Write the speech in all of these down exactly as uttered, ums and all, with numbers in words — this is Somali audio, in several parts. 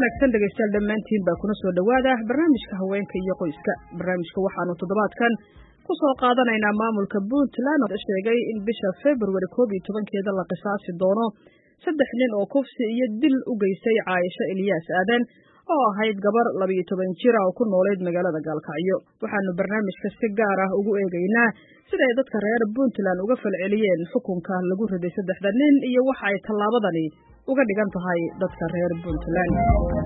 wanaagsan dhegeystayaal dhammaantiin baa kuna soo dhawaada barnaamijka haweenka iyo qoyska. barnaamijka waxaanu toddobaadkan ku soo qaadanaynaa maamulka Puntland oo sheegay in bisha February koob iyo tobankeeda la qisaasi doono saddex nin oo kufsi iyo dil u geystay Caaisha Ilyas Aadan oo ahayd gabar laba iyo toban jir ah oo ku nooleed magaalada Gaalkacyo. waxaanu barnaamijka si gaar ah ugu eegaynaa sida ay dadka reer Puntland uga falceliyeen xukunka lagu riday saddexda nin iyo waxa ay tallaabadani uga dhigan tahay dadka reer Puntland.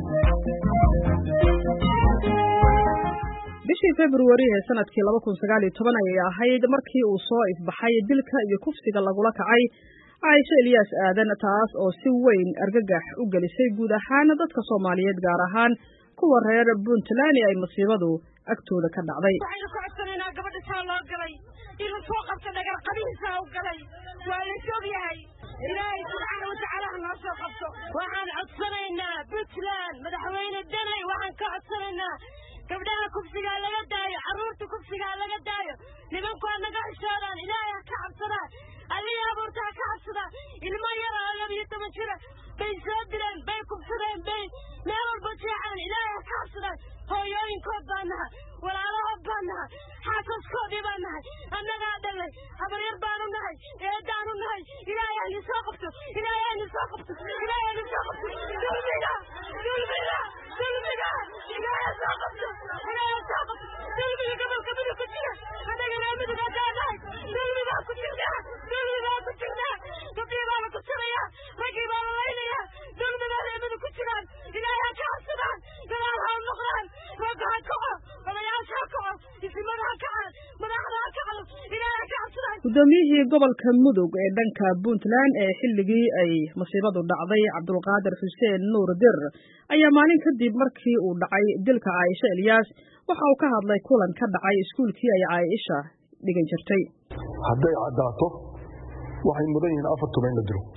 bishii February ee sanadkii laba kun sagaal iyo toban ayay ahayd markii uu soo ifbaxay dilka iyo kufsiga lagula kacay Caaisha Ilyas Aadan, taas oo si weyn argagax u gelisay guud ahaan dadka Soomaaliyeed gaar ahaan kuwa reer Puntland ay masiibadu agtooda ka dhacday. waxaynu ku codsanaynaa gabadha saa loo galay inuu soo qabto dhagar qabiisa u galay waa la sooyahay ilaahay subxaanahu wa tacaala ha noo soo qabto. waxaan codsanaynaa Puntland madaxweyne Danay, waxaan ka codsanaynaa gabdhaha kufsiga laga daayo, carruurta kufsiga laga daayo, nimanku waa naga xishoodaan, ilaahay ha ka cabsadaan, allihii abuurta ha ka cabsadaan. ilmo yar oo laba iyo toban jira bay soo dileen, bay kufsadeen, bay meel walba jeexaan, ilaahay ha ka cabsadaan. hooyooyinkood baa nahay, walaalahood baa nahay, xaasaskoodii baa nahay, annagaa dhalay, habaryar baanu nahay, eedaanu nahay. ilaahay haynu soo qabto, ilaahay haynu soo qabto, ilaahay haynu soo qabto. dulmiga dulmiga dulmiga ilaahay soo qabto, ilaahay soo qabto. dulmiga gobolka midug ku jira, annagana midug hadaa nahay, dulmigaa ku jirnaa, dulmigaa ku jirnaa. gabdhii baa la kusanaya, raggii baa la laynaya, dulmigaada midug ku jiraan. ilaahay ha ka cabsadaan, gadaal ha u noqdaan, ragga ha kaco, odayaasha ha kaco, isimada ha kacaan, madaxda ha kacdo, ilaahay ha ka cabsadaan. gudoomiyihii gobolka Mudug ee dhanka Puntland ee xilligii ay masiibadu dhacday, Cabdulqaadir Xuseen Nuur Dir, ayaa maalin kadib markii uu dhacay dilka Caaisha Ilyas waxa uu ka hadlay kulan ka dhacay iskuulkii ay Caaisha dhigan jirtay. hadday cadaato waxay mudan yihiin afar toban la dilo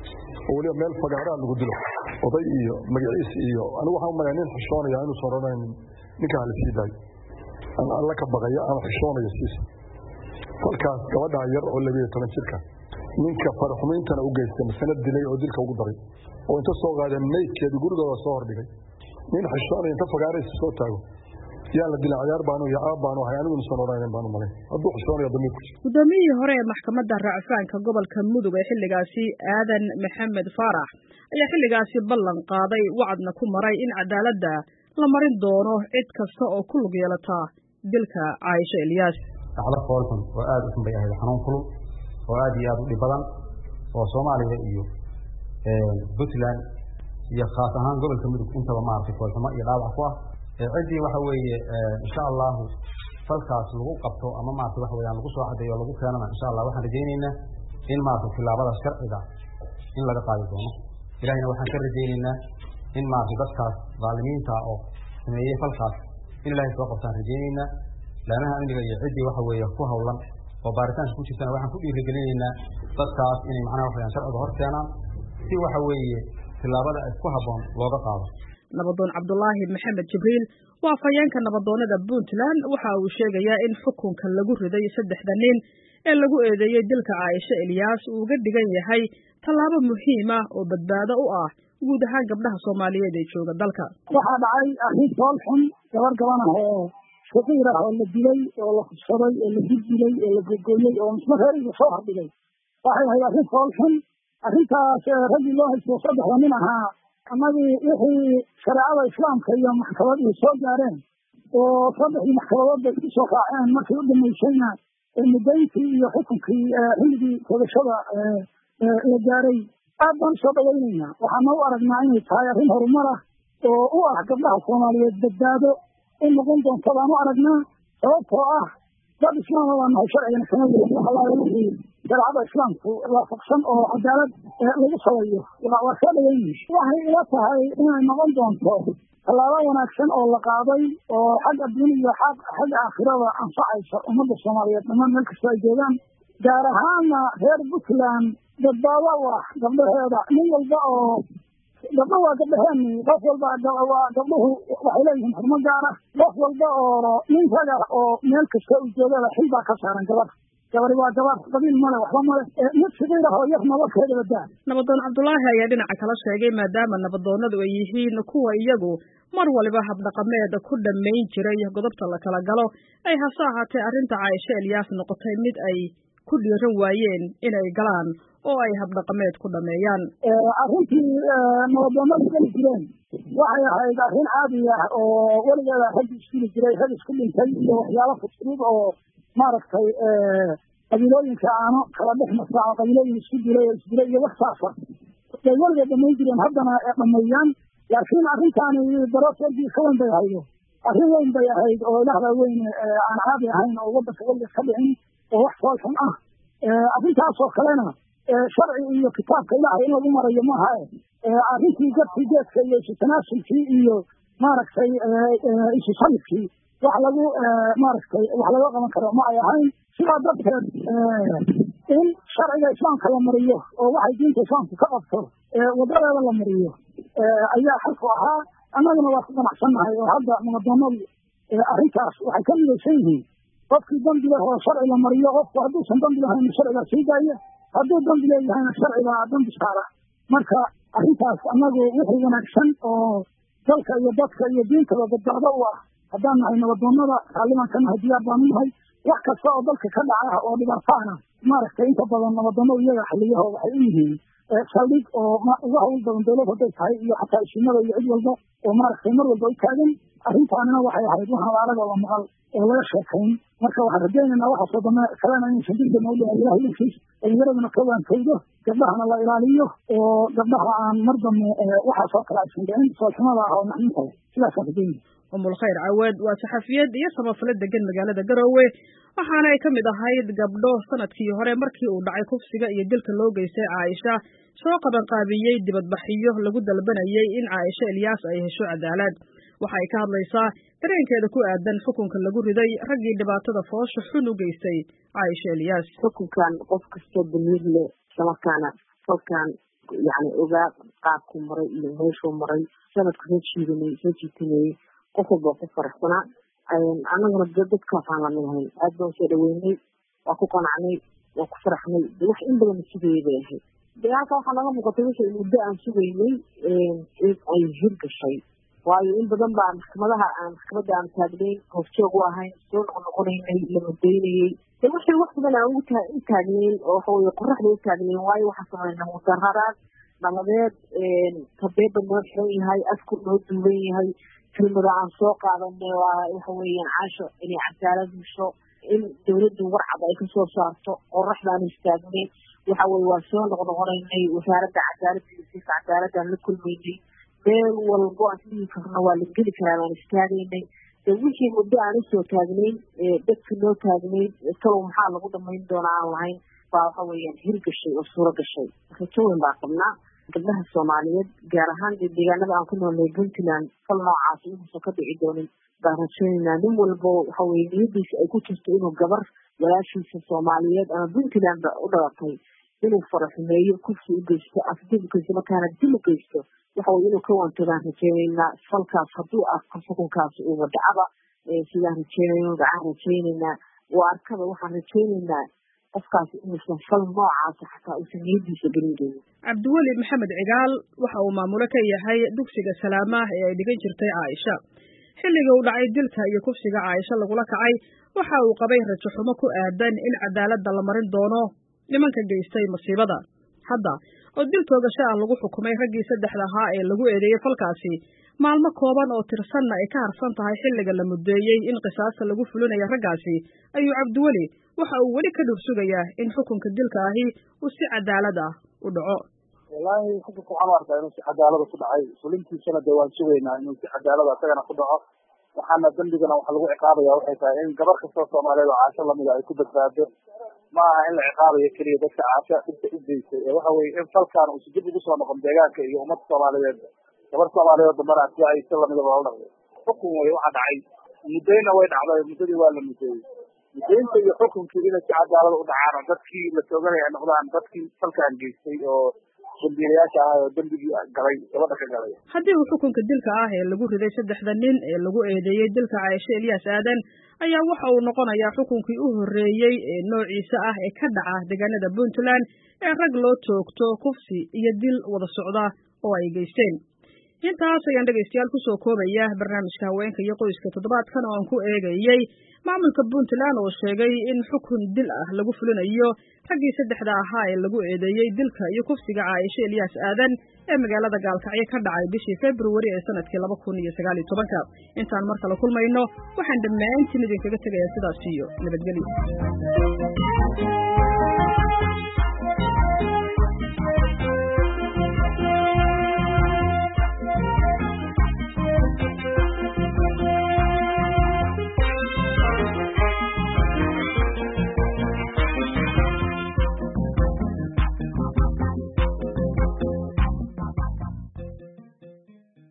oo waliba meel fagaaraa lagu dilo, oday iyo magaciis iyo anigu waxaan u malaynaa nin xishoonaya inuu soo ranayn ninka hal sii daay aan alla ka baqaya aan xishoonaya siisa. falkaas gabadha yar oo laba iyo toban jirka ninka faraxumayntana u geystay masana dilay oo dilka ugu daray oo inta soo qaadeen meydkeeda gurigooda soo hordhigay. nin xishoonaya inta fagaaraysa soo taago yaa la dilay ciyaar baanu iyo aab baanu hay anigu soo noolayn baanu malay hadduu xishoonaya dambi ku jiro. gudoomiyihii hore ee maxkamadda racfaanka gobolka Mudug ee xilligaasi Aadan Maxamed Faarax ayaa xilligaasi ballan qaaday wacdna ku maray in cadaaladda la marin doono cid kasta oo ku lug yeelata dilka Caaisha Ilyas. dhacdo foolxun oo aad u xunbay ahayd, xanuun kulul oo aad iyo aad u dhib badan oo Soomaaliya iyo Puntland iyo khaas ahaan gobolka Mudug intaba maartay foolxumo iyo dhaawac ku ah. ciddii waxa weeye insha Allah falkaas lagu qabto ama maartay wax weeyaan lagu soo cadeeyo lagu keenana insha Allah waxaan rajaynaynaa in maartay tilaabada sharciga in laga qaadi doono. ilaahayna waxaan ka rajaynaynaa in maartay dadkaas zaalimiinta oo sameeyay falkaas in ilaahay soo qabtaan rajaynaynaa. laanaha amniga iyo ciddii waxa weeye ku hawlan oo baaritaanka ku jirtana waxaan ku dhiirigelinaynaa dadkaas inay macnaha wax weeyaan sharciga hor keenaan si waxa weeye tilaabada ay ku habboon looga qaado. nabadoon Cabdulaahi Maxamed Jibriil waa afhayeenka nabadoonada Puntland waxa uu sheegayaa in xukunka lagu riday saddexda nin ee lagu eedeeyay dilka Caaisha Ilyas uu uga dhigan yahay tallaabo muhiim ah oo badbaado u ah guud ahaan gabdhaha Soomaaliyeed ee jooga dalka. waxaa dhacay arrin foolxun, gabar gaban ah oo shaqiir ah oo la dilay oo la kufsaday oo la dilay oo la gogoyay oo misma reeriga soo hordhigay. waxay ahayd arrin foolxun. arrintaas raggii loo haysto saddexda nin ahaa annagii wixii shareecada islaamka iyo maxkamadii soo gaareen oo saddexdii maxkamadood bay ku soo raaceen markii u dhamaysayna mudayntii iyo xukunkii xilligii toogashada la gaaray aad baan soo dhawaynaynaa. waxaana u aragnaa inay tahay arrin horumar ah oo u ah gabdhaha Soomaaliyeed badbaado in noqon doonto baan u aragnaa, sababtoo ah dad islaam baan nahay, sharcigana kama yeelin wax allaale wixii shareecada islaamku waafaqsan oo cadaalad lagu sameeyo waa soo dhaweynay. waxay ila tahay inay noqon doonto tallaabo wanaagsan oo la qaaday oo xagga diin iyo xagga aakhirada anfacaysa ummadda Soomaaliyeed dhammaan meel kasta ay joogaan, gaar ahaana reer Puntland badbaado u ah gabdhaheeda. nin walba oo gabdho waa gabdhaheeni, qof walba waa gabdhuhu waxay leeyihiin xurmo gaar ah. qof walba oo nin rag ah oo meel kasta u joogada xil baa ka saaran gabar gabari waa gabar qabiil male waxba male mid sigiiraho yar nolosheeda badaa nabadoon cabdulaahi ayaa dhinaca kala sheegay maadaama nabadoonadu ay yihiin kuwa iyagu mar waliba habdhaqameed ku dhammayn jiray godobta la kala galo ay hase ahaatee arrinta Caaisha Eliyaas noqotay mid ay ku dhiiran waayeen inay galaan oo ay habdhaqameed ku dhameeyaan arrintii nabadoonadu geli jireen waxay ahayd arrin caadi ah oo weligeeda rag isku jiray rag isku dhintay iyo waxyaabo fudud oo maaragtay qabiilooyinka aano kala dhex masaaco qabiilooyin isku dilay oo isdilay iyo wax saasa ay weligeed dhamayn jireen haddana dhameeyaan laakiin arrintaani darooteedii ka weyn bay ahaydo arrin weyn bay ahayd oo ilaahbaa weyn aan caadi ahayn oo waddanka weligeed ka dhicin oo wax foolxun ah arrintaasoo kalena sharci iyo kitaabka ilaahay in lagu marayo maaha arrintii gadkii geedka iyo isu tanaasulkii iyo maaragtay isu salidkii wax lagu maaragtay wax laga qaban karo ma ay ahayn sidaa darteed in sharciga islaamka la mariyo oo waxay diinta islaamku ka qabto wadadeeda la mariyo ayaa xalku ahaa annaguna waa ku ganacsannahay oo hadda nabadoonadu arrintaas waxay ka midaysan yihiin qofkii dambi leh oo sharci la mariyo qofku hadduusan dambi lahayn sharciga sii daaya hadduu dambi leeyahayna sharciga dambi saara marka arrintaas annagu wixii wanaagsan oo dalka iyo dadka iyo diintaba badbaado u ah haddaan nahay nabadoonada raalliban ka nahay diyaar baanu nahay wax kasta oo dalka ka dhaca oo dhibaataana maaragtay inta badan nabadoonadu iyaga xaliyaho waxay u yihiin saldhig oo uga hawl badan dawlad hadday tahay iyo xataa ishimada iyo cid walba oo maaragtay mar walba u taagan arrintaanina waxay ahayd waxaan arag oo la maqal oo laga sheekayn marka waxaan rajaynaynaa waxaasoo dame kalena inaysan dilka noo dhicin ilaah idankiis dhalinyaraduna ka waantaydo gabdhahana la ilaaliyo oo gabdhaha aan mar dambe waxaasoo kale aysan dhicin soolxumada ah oo naxdinta leh sidaasaan rajaynaya umul khayr cawaad waa saxafiyad iyo samafale degan magaalada Garowe waxaana ay ka mid ahayd gabdho sanadkii hore markii uu dhacay kufsiga iyo dilka loo geystay Caaisha soo qaban qaabiyay dibadbaxyo lagu dalbanayay in Caaisha Eliyaas ay hesho cadaalad waxa ay ka hadlaysaa dareenkeeda ku aadan xukunka lagu riday raggii dhibaatada foosha xun u geystay Caaisha Eliyaas xukunkan qof kasta damiir leh sababtana falkan yani ogaa qaabku maray iyo meeshuu maray sanadka soo jiidanay soo jiitanay qof walba ku faraxsanaa annaguna dadkaasaan la midnahay aad baan soo dhaweynay waa ku qanacnay waa ku faraxnay wax in badan sugayay bay ahayd dagaalka waxaa naga muuqatay wixii muddo aan sugaynay in ay hirgashay waayo in badan baa maxkamadaha aan maxkamadda aan taagnayn hoofjoog u ahayn soo noqonoqonaynay la mudaynayay de wixii wax badan aan u taagnayn oo waxa weye qoraxda u taagnayn waayo waxaa sameynaa mudararaad nabadeed tabeeba noo xiran yahay afku noo duuban yahay kelmada aan soo qaadanay waa waxa weeyaan Caasho inay cadaalad hesho in dawladdu warcad ay kasoo saarto qoraxdaan istaagnay waxa weye waa soo noqnoqonaynay wasaaradda cadaaladda iyo sifa cadaaladaan la kulmaynay meel walbo aan dhihi karno waa la geli karaa baan istaagaynay de wixii muddo aan usoo taagnayn dadka noo taagnayn talow maxaa lagu dhamayn doonaa aan lahayn baa waxa weeyaan hirgashay oo suuro gashay rajo weyn baa qabnaa gabdhaha Soomaaliyeed gaar ahaan deegaanada aan ku noolnahay Puntland fal noocaas inuusan ka dhici doonin baan rajaynaynaa nin walbo waxa weye niyadiisa ay ku jirto inuu gabar walaashiisa Soomaaliyeed ama Puntland ba u dhalatay inuu faraxumeeyo kufsi u geysto afdib u geysto markaana dil u geysto waxa weye inuu ka wantodaan rajaynaynaa falkaas hadduu arko xukunkaas uu wadacaba sidaan rajaynayno gacan rajaynaynaa oo arkaba waxaan rajaynaynaa qofkaas inuusan fal noocaas xataa uusan niyadiisa gelin doonin cabdiweli maxamed cigaal waxa uu maamulo ka yahay dugsiga salaama ee ay dhigan jirtay Caaisha xilliga uu dhacay dilka iyo kufsiga Caaisha lagula kacay waxa uu qabay rajo xumo ku aadan in cadaaladda la marin doono nimanka geystay masiibada hadda oo dil toogasho ah lagu xukumay raggii saddexda ahaa ee lagu eedeeyay falkaasi maalmo kooban oo tirsanna ay ka harsan tahay xilliga la mudeeyey in qisaasta lagu fulinayo raggaasi ayuu cabdiweli waxa uu weli ka dhursugayaa in xukunka dilka ahi uu si cadaalad ah u dhaco wallaahi xukunka waxaan u arkaa inuu si cadaalada ku dhacay fulintiisana dee waan sugaynaa inuu si cadaalada isagana ku dhaco waxaana dembigana waxa lagu ciqaabaya waxay tahay in gabar kastoo Soomaaliyeed oo Caasho lamida ay ku badbaado ma aha in la ciqaabayo keliya dadka Caasho inta u geystay ee waxa weye in falkaan uu si dib ugu soo noqon deegaanka iyo ummadda Soomaaliyeed gabar Soomaaliyeed dambana si ay si lamida loola dhaqmo xukun way waxa dhacay muddayna way dhacday muddadii waa la mudeeyey mudaynta iyo xukunkii inay si cadaalad u dhacaan dadkii la tooganaya noqdaan dadkii falkaan geystay oo dambiilayaasha ah oo dembigii galay gabadha ka galay. haddii uu xukunka dilka ah ee lagu riday saddexda nin ee lagu eedeeyey dilka Caaisha Ilyas Aadan ayaa waxa uu noqonayaa xukunkii u horreeyey ee noociisa ah ee ka dhaca deegaanada Puntland ee rag loo toogto kufsi iyo dil wada socda oo ay geysteen. intaas ayaan dhegaystayaal ku soo koobaya barnaamijka haweenka iyo qoyska toddobaadkan oo aan ku eegayay maamulka Puntland oo sheegay in xukun dil ah lagu fulinayo raggii saddexda ahaa ee lagu eedeeyey dilka iyo kufsiga Caaisha Ilyas Aadan ee magaalada Gaalkacyo ka dhacay bishii February ee sanadkii laba kun iyo sagaal iyo toban. intaan mar kale kulmayno waxaan dhammaantiin idinkaga tegayaa sidaas iyo nabadgelyo.